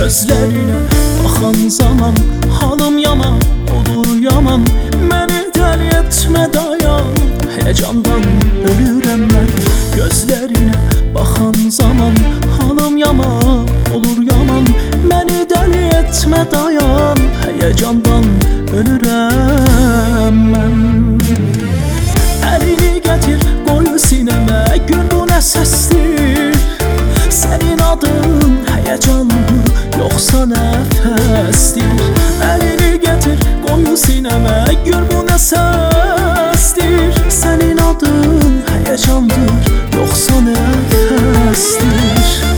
Gözlerine bakan zaman halım yaman olur yaman. Beni deli etme dayan, heyecandan ölürüm ben. Gözlerine bakan zaman halım yaman olur yaman. Beni deli etme dayan, heyecandan ölürüm ben. Elini getir koy sineme, gül bu ne sestir? Senin adın heyecanlı yoksa nefestir? Elini getir koy sineme, gül bu ne sestir? Senin adın heyecandır yoksa nefestir?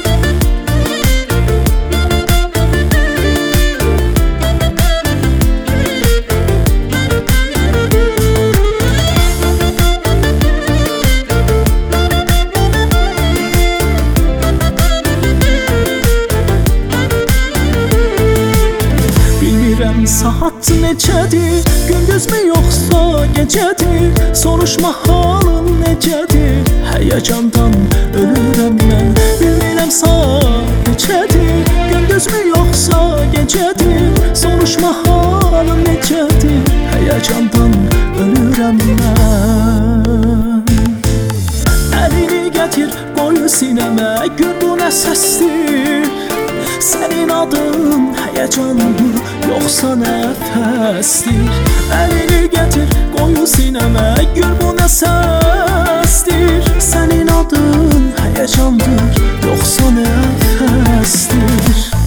Saat neçədir, gündüz mü yoksa gecedir? Soruşma halın necədir, heyecandan ölürüm ben. Bilmirəm saat neçədir, gündüz mü yoksa gecedir? Soruşma halın necədir, heyecandan ölürüm ben. Elini getir koy sineme, gül bu ne sestir? Senin adın heyecanlı yoksa nefestir? Elini getir koy sineme, gül bu ne sestir? Senin adın heyecandır yoksa nefestir?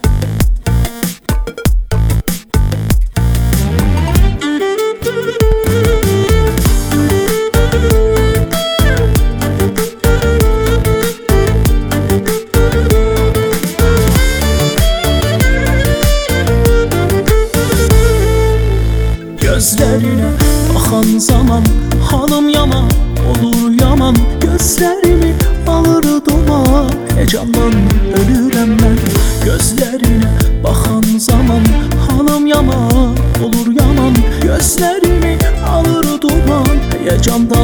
Gözlerine bakan zaman halım yaman olur yaman. Gözlerimi alır duman, heyecandan ölürüm ben. Gözlerine bakan zaman halım yaman olur yaman. Gözlerimi alır duman, heyecandan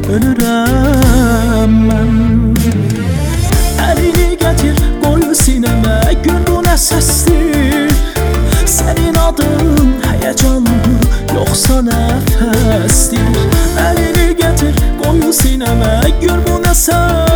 ölürüm ben. Elini getir koy sineme, gül bu ne sestir? Senin adın heyecanlı yoksa nefestir? Elini getir koy sineme, gül bu ne sestir?